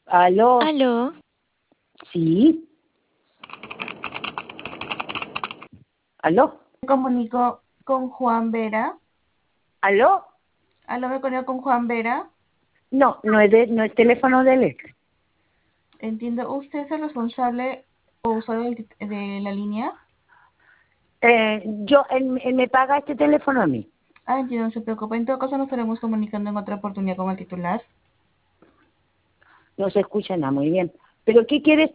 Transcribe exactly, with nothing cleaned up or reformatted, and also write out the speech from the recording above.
¿Aló? ¿Aló? ¿Sí? ¿Aló? Me comunico con Juan Vera. ¿Aló? Aló, me comunico con Juan Vera. No, no es, de, no es teléfono de él. Entiendo, ¿usted es el responsable o usuario del- de la línea? Eh, yo, él, él me paga este teléfono a mí. Ah, entiendo, no se preocupe. En todo caso, nos estaremos comunicando en otra oportunidad con el titular. No se escucha nada muy bien. ¿Pero qué quieres